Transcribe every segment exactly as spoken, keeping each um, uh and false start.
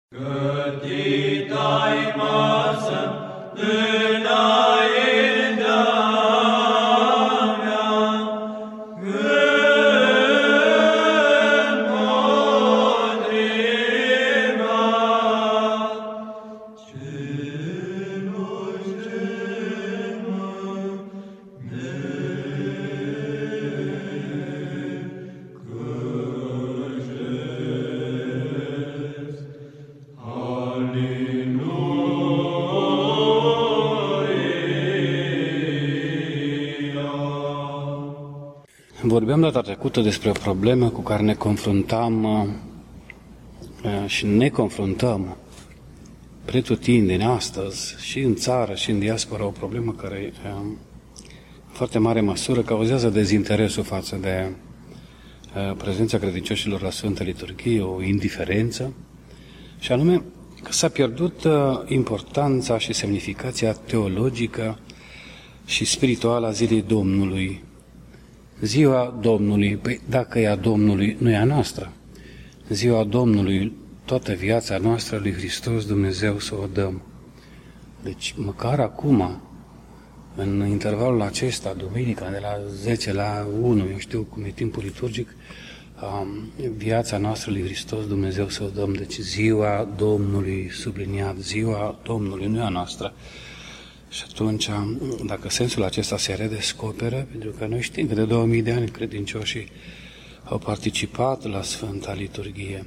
Gătitai masă înaintea mea, împotriva celor ce mă necăjesc. Vorbeam data trecută despre o problemă cu care ne confruntam și ne confruntăm pretutindeni astăzi și în țară și în diaspora, o problemă care în foarte mare măsură cauzează dezinteresul față de prezența credincioșilor la Sfântă Liturghie, o indiferență, și anume că s-a pierdut importanța și semnificația teologică și spirituală a zilei Domnului. Ziua Domnului, păi dacă e a Domnului, nu e a noastră. Ziua Domnului, toată viața noastră lui Hristos Dumnezeu să o dăm. Deci măcar acum, în intervalul acesta, duminica, de la zece la unu, eu știu cum e timpul liturgic, viața noastră lui Hristos Dumnezeu să o dăm. Deci ziua Domnului, subliniat, ziua Domnului, nu e a noastră. Și atunci, dacă sensul acesta se redescoperă, pentru că noi știm că de două mii de ani credincioșii au participat la Sfânta Liturghie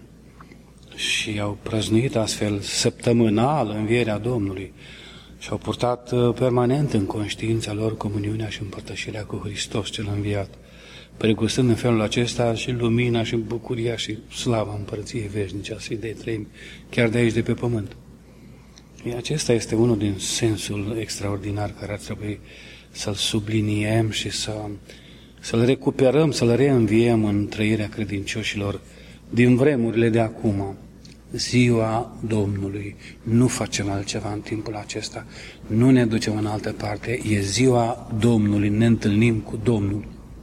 și au prăznuit astfel săptămânal învierea Domnului și au purtat permanent în conștiința lor comuniunea și împărtășirea cu Hristos cel înviat, pregustând în felul acesta și lumina și bucuria și slava Împărăției Veșnice a Sfintei Treimi, chiar de aici, de pe pământ. Acesta este unul din sensul extraordinar care ar trebui să-l subliniem și să, să-l recuperăm, să-l reînviem în trăirea credincioșilor din vremurile de acum. Ziua Domnului. Nu facem altceva în timpul acesta. Nu ne ducem în altă parte. E ziua Domnului. Ne întâlnim cu Domnul.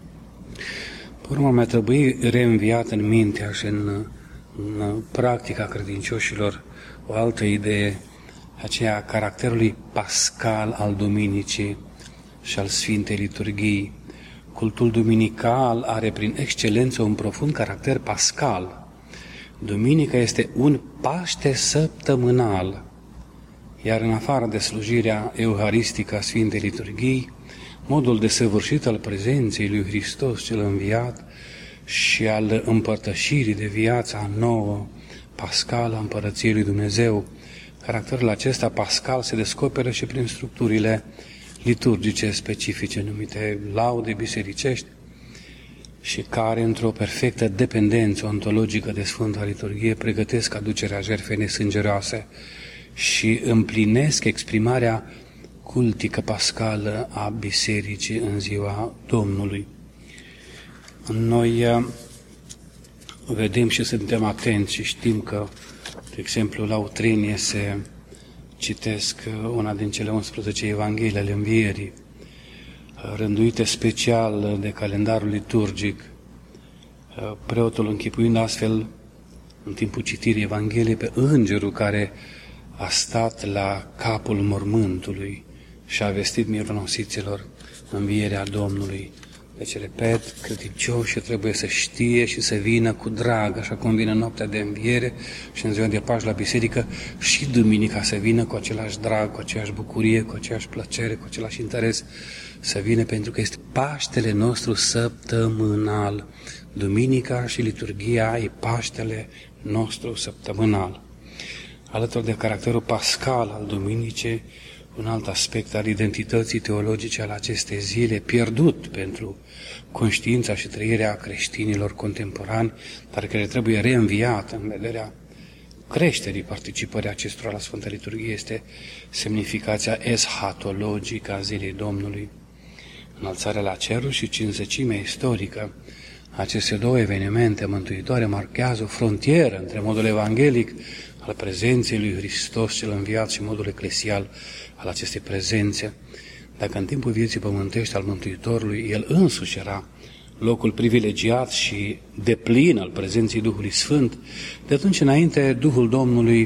Pe urmă, mi-a trebuit reînviat în mintea și în, în practica credincioșilor o altă idee, aceea caracterului pascal al duminicii și al Sfintei Liturghii. Cultul duminical are prin excelență un profund caracter pascal. Duminica este un Paște săptămânal, iar în afară de slujirea euharistică a Sfintei Liturghii, modul desăvârșit al prezenței lui Hristos cel înviat și al împărtășirii de viața nouă, pascală a Împărăției lui Dumnezeu, caracterul acesta pascal se descoperă și prin structurile liturgice specifice, numite laude bisericești, și care, într-o perfectă dependență ontologică de Sfânta Liturghie, pregătesc aducerea jertfei nesângeroase și împlinesc exprimarea cultică pascală a bisericii în ziua Domnului. Noi vedem și suntem atenți și știm că, de exemplu, la Utrenie se citesc una din cele unsprezece Evanghelii ale Învierii, rânduite special de calendarul liturgic, preotul închipuind astfel, în timpul citirii Evangheliei, pe îngerul care a stat la capul mormântului și a vestit mironosiților învierea Domnului. Deci, repet, credincioșii trebuie să știe și să vină cu drag, așa cum vine noaptea de înviere și în ziua de Paști la biserică, și duminica să vină cu același drag, cu aceeași bucurie, cu aceeași plăcere, cu același interes, să vină, pentru că este Paștele nostru săptămânal. Duminica și liturghia e Paștele nostru săptămânal. Alături de caracterul pascal al duminicii, un alt aspect al identității teologice al acestei zile, pierdut pentru conștiința și trăirea creștinilor contemporani, dar care trebuie reînviat în vederea creșterii participării acestora la Sfânta Liturghie, este semnificația eschatologică a zilei Domnului. Înălțarea la cerul și cincizecimea istorică. Aceste două evenimente mântuitoare marchează o frontieră între modul evanghelic al prezenței lui Hristos cel înviat și modul eclesial al acestei prezențe. Dacă în timpul vieții pământești al Mântuitorului El însuși era locul privilegiat și deplin al prezenței Duhului Sfânt, de atunci înainte Duhul Domnului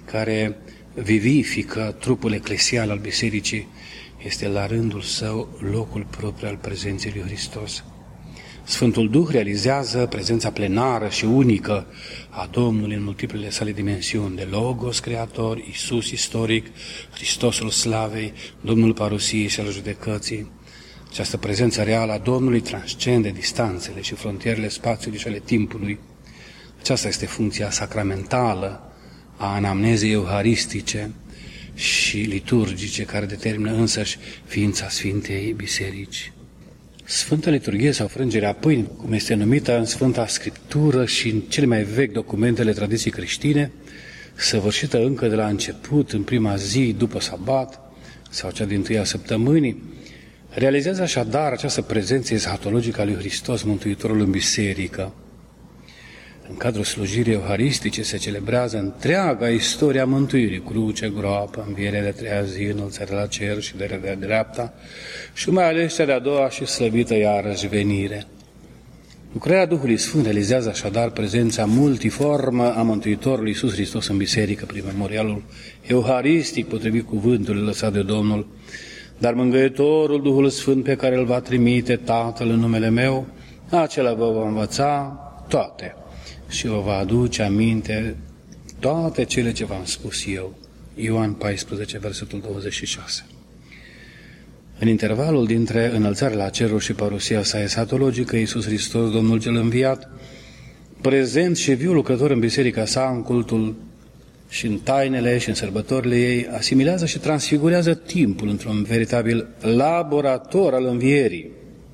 care vivifică trupul eclesial al bisericii, este la rândul său locul propriu al prezenței lui Hristos. Sfântul Duh realizează prezența plenară și unică a Domnului în multiplele sale dimensiuni, de Logos creator, Iisus istoric, Hristosul slavei, Domnul parusiei și al judecății. Această prezență reală a Domnului transcende distanțele și frontierele spațiului și ale timpului. Aceasta este funcția sacramentală a anamnezei euharistice și liturgice, care determină însăși ființa Sfintei Biserici. Sfânta Liturghie sau frângerea pâinii, cum este numită în Sfânta Scriptură și în cele mai vechi documentele tradiției creștine, săvârșită încă de la început, în prima zi după sabat sau cea din tâia săptămânii, realizează așadar această prezență eschatologică a lui Hristos, Mântuitorul în biserică. În cadrul slujirii euharistice se celebrează întreaga istoria mântuirii, cruce, groapă, învierea de treia zi, înălțarea la cer și de de dreapta, și mai ales cea de-a doua și slăvită iarăși venire. Lucrarea Duhului Sfânt realizează așadar prezența multiformă a Mântuitorului Iisus Hristos în biserică, prin memorialul euharistic, potrivit cuvântului lăsat de Domnul. Dar Mângâietorul, Duhul Sfânt, pe care îl va trimite Tatăl în numele meu, acela vă va învăța toate și vă va aduce aminte toate cele ce v-am spus eu. Ioan paisprezece, versetul douăzeci și șase. În intervalul dintre înălțarea la ceruri și parusia sa esatologică, Iisus Hristos, Domnul cel înviat, prezent și viu lucrător în biserica sa, în cultul și în tainele și în sărbătorile ei, asimilează și transfigurează timpul într-un veritabil laborator al învierii,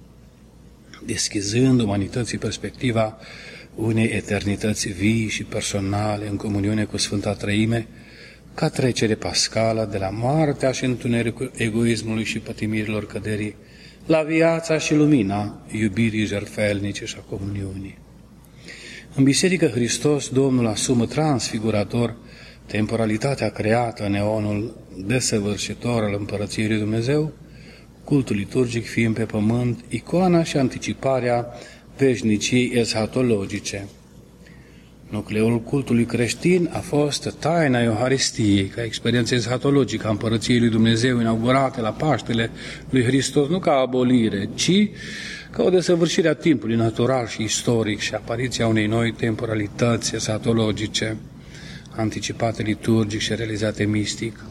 deschizând umanității perspectiva unei eternități vii și personale în comuniune cu Sfânta Trăime, ca trecere pascală de la moartea și întunericul egoismului și pătimirilor căderii la viața și lumina iubirii jertfelnice și a comuniunii. În Biserică Hristos, Domnul asumă transfigurator temporalitatea creată în eonul desăvârșitor al Împărăției lui Dumnezeu, cultul liturgic fiind pe pământ icoana și anticiparea veșniciei eschatologice. Nucleul cultului creștin a fost taina Euharistiei, ca experiență eschatologică a Împărăției lui Dumnezeu inaugurate la Paștele lui Hristos, nu ca abolire, ci ca o desăvârșire a timpului natural și istoric și apariția unei noi temporalități eschatologice, anticipate liturgic și realizate mistic.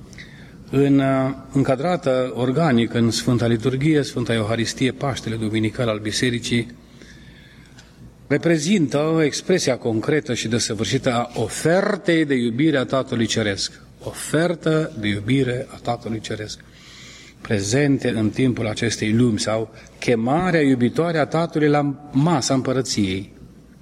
În încadrată organic în Sfânta Liturghie, Sfânta Euharistie, Paștele Duminical al Bisericii, reprezintă expresia concretă și desăvârșită a ofertei de iubire a Tatălui Ceresc. Ofertă de iubire a Tatălui Ceresc. Prezente în timpul acestei lumi sau chemarea iubitoare a Tatălui la masa împărăției,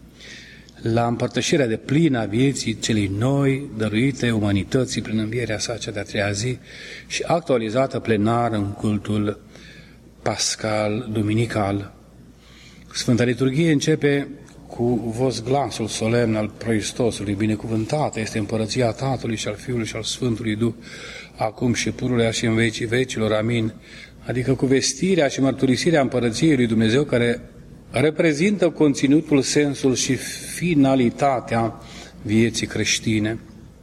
la împărtășirea de plină a vieții celei noi, dăruite umanității prin învierea sa cea de-a treia zi și actualizată plenar în cultul pascal duminical. Sfânta Liturghie începe cu voz glasul solemn al Proistosului, binecuvântată este împărăția Tatălui și al Fiului și al Sfântului Duh, acum și pururea și în vecii vecilor, amin, adică cu vestirea și mărturisirea împărăției lui Dumnezeu, care reprezintă conținutul, sensul și finalitatea vieții creștine.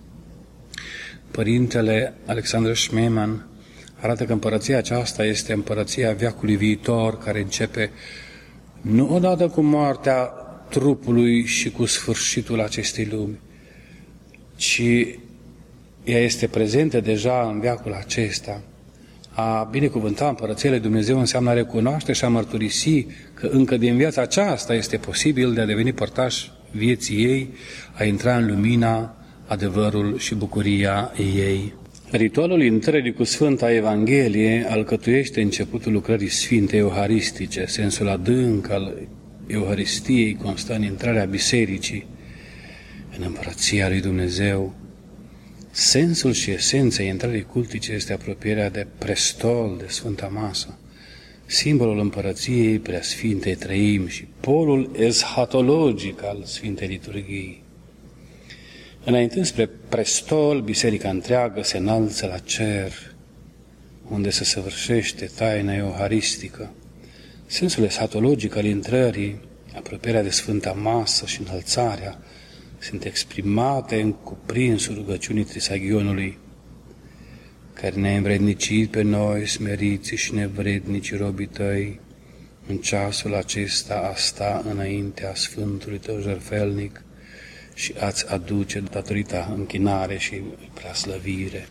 Părintele Alexandru Schmemann arată că împărăția aceasta este împărăția veacului viitor, care începe nu odată cu moartea trupului și cu sfârșitul acestei lumi, ci ea este prezentă deja în veacul acesta. A binecuvânta împărăția lui Dumnezeu înseamnă a recunoaște și a mărturisi că încă din viața aceasta este posibil de a deveni părtaș vieții ei, a intra în lumina, adevărul și bucuria ei. Ritualul intrării cu Sfânta Evanghelie alcătuiește începutul lucrării Sfinte Euharistice. Sensul adânc al Euharistiei constă în intrarea bisericii în împărăția lui Dumnezeu. Sensul și esența intrării cultice este apropierea de prestol, de Sfânta Masă, simbolul împărăției Preasfintei Trăimi și polul eschatologic al Sfintei Liturghii. Înaintând spre prestol, biserica întreagă se înalță la cer, unde se săvârșește taina euharistică. Sensul eschatologic al intrării, apropierea de Sfânta Masă și înălțarea, sunt exprimate în cuprinsul rugăciunii Trisaghionului, care ne-a învrednicit pe noi, smeriți și nevrednici robii tăi, în ceasul acesta a sta înaintea Sfântului tău jertfelnic și ați aduce datorită închinare și preaslăvire.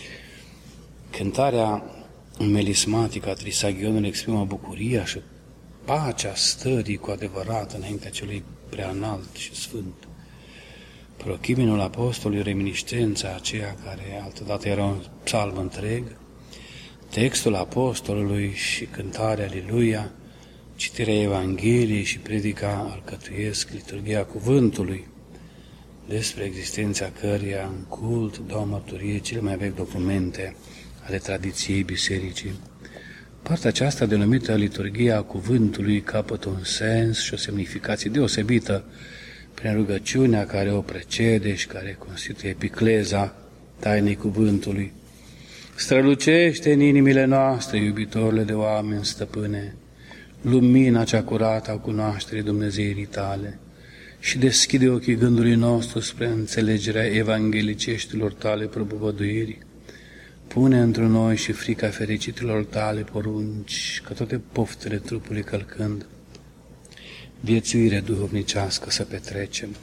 Cântarea melismatică a Trisaghionului exprimă bucuria și pacea stării cu adevărat înaintea celui preanalt și sfânt. Prochimenul apostolului, reminiscența aceea care altădată era un psalm întreg, textul apostolului și cântarea Aleluia, citirea Evangheliei și predica alcătuiesc liturghia cuvântului, despre existența căreia în cult dau mărturie cele mai vechi documente ale tradiției bisericii. Partea aceasta, denumită liturghia cuvântului, capătă un sens și o semnificație deosebită prin rugăciunea care o precede și care constituie epicleza tainei cuvântului. Strălucește în inimile noastre, iubitorile de oameni, stăpâne, lumina cea curată a cunoașterii Dumnezeirii tale și deschide ochii gândului nostru spre înțelegerea evangheliceștilor tale propovăduiri. Pune într noi și frica fericitilor tale porunci, că toate poftele trupului călcând, viețuire duhovnicească să petrecem.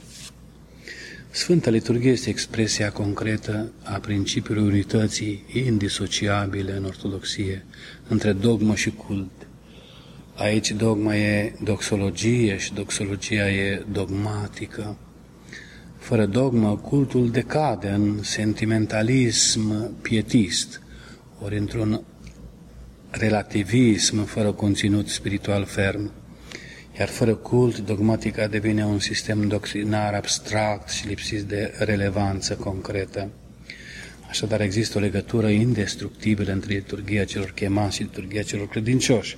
Sfânta Liturghie este expresia concretă a principiului unității indisociabile în ortodoxie, între dogmă și cult. Aici dogma e doxologie și doxologia e dogmatică. Fără dogmă, cultul decade în sentimentalism pietist, ori într-un relativism fără conținut spiritual ferm. Iar fără cult, dogmatica devine un sistem doctrinar abstract și lipsit de relevanță concretă. Așadar, există o legătură indestructibilă între liturghia celor chemați și liturghia celor credincioși.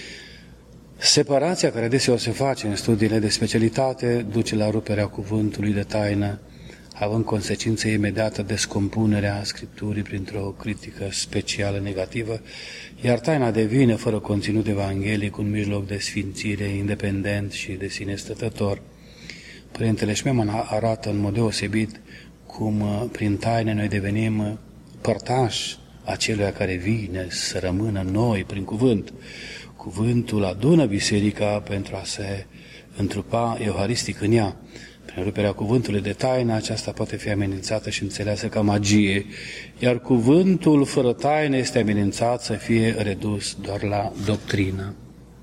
Separația care deseori se face în studiile de specialitate duce la ruperea cuvântului de taină, având consecință imediată descompunerea Scripturii printr-o critică specială negativă, iar taina devine, fără conținut evanghelic, un mijloc de sfințire independent și de sine stătător. Părintele Șmeman arată în mod deosebit cum prin taine noi devenim părtași acelui care vine să rămână noi prin cuvânt. Cuvântul adună biserica pentru a se întrupa euharistic în ea. Prin ruperea cuvântului de taină, aceasta poate fi amenințată și înțeleasă ca magie, iar cuvântul fără taină este amenințat să fie redus doar la doctrină.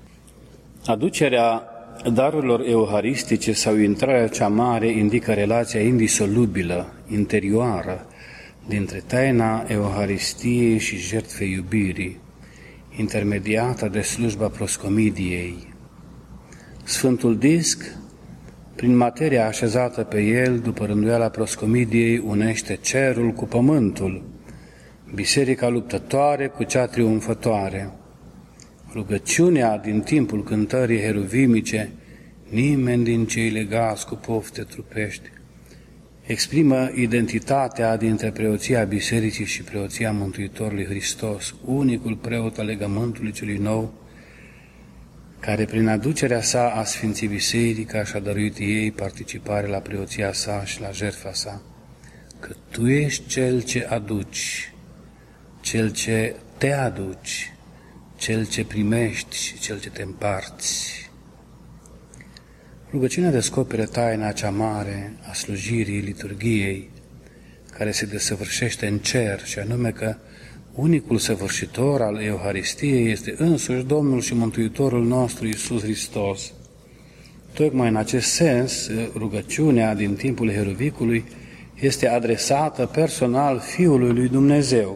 Aducerea darurilor euharistice sau intrarea cea mare indică relația indisolubilă, interioară, dintre taina euharistiei și jertfei iubirii, intermediată de slujba proscomidiei. Sfântul disc, prin materia așezată pe el, după rânduiala proscomidiei, unește cerul cu pământul, biserica luptătoare cu cea triumfătoare. Rugăciunea din timpul cântării heruvimice, nimeni din cei legați cu pofte trupești, exprimă identitatea dintre preoția bisericii și preoția Mântuitorului Hristos, unicul preot al legământului celui nou, care prin aducerea sa a Sfinții Biserica și-a dăruit ei participare la preoția sa și la jertfa sa, că tu ești cel ce aduci, cel ce te aduci, cel ce primești și cel ce te împarți. Rugăciunea descoperă taina cea mare a slujirii liturghiei, care se desăvârșește în cer, și anume că unicul săvârșitor al Euharistiei este însuși Domnul și Mântuitorul nostru Iisus Hristos. Tocmai în acest sens, rugăciunea din timpul Heruvicului este adresată personal Fiului lui Dumnezeu.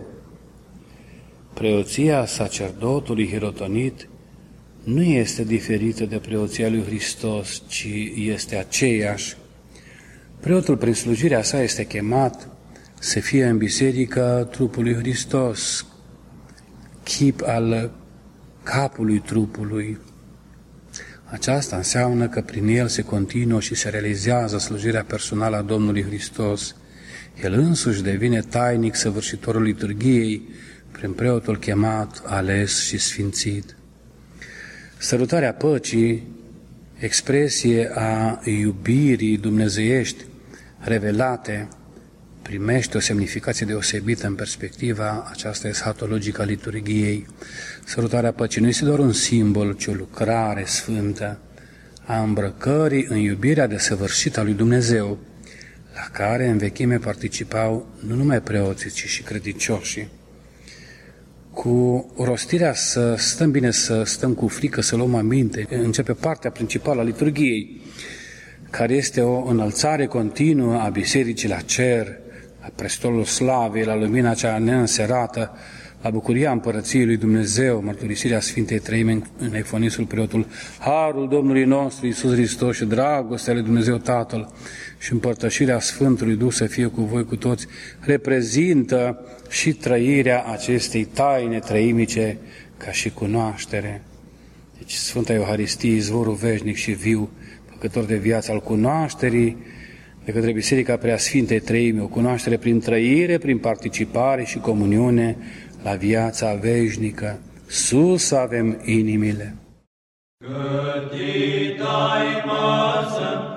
Preoția sacerdotului hirotonit nu este diferită de preoția lui Hristos, ci este aceeași. Preotul, prin slujirea sa, este chemat să fie în biserică trupul lui Hristos, chip al capului trupului. Aceasta înseamnă că prin el se continuă și se realizează slujirea personală a Domnului Hristos. El însuși devine tainic săvârșitorul liturghiei prin preotul chemat, ales și sfințit. Sărutarea păcii, expresie a iubirii dumnezeiești, revelate, primește o semnificație deosebită în perspectiva aceasta eschatologică a liturghiei. Sărutarea păcii nu este doar un simbol, ci o lucrare sfântă a îmbrăcării în iubirea desăvârșită a lui Dumnezeu, la care în vechime participau nu numai preoții, ci și credincioșii. Cu rostirea să stăm bine, să stăm cu frică, să luăm aminte, începe partea principală a liturghiei, care este o înălțare continuă a bisericii la cer, la prestolul slavei, la lumina cea neînserată, la bucuria împărăției lui Dumnezeu, mărturisirea Sfintei Treime în Efonisul preotul, Harul Domnului nostru Iisus Hristos și dragostea lui Dumnezeu Tatăl și împărtășirea Sfântului Duh să fie cu voi cu toți, reprezintă și trăirea acestei taine trăimice ca și cunoaștere. Deci Sfânta Euharistie, izvorul veșnic și viu, făcător de viață al cunoașterii, de către Biserica Preasfintei Treimi, o cunoaștere prin trăire, prin participare și comuniune la viața veșnică. Sus avem inimile. Gătit ai masă,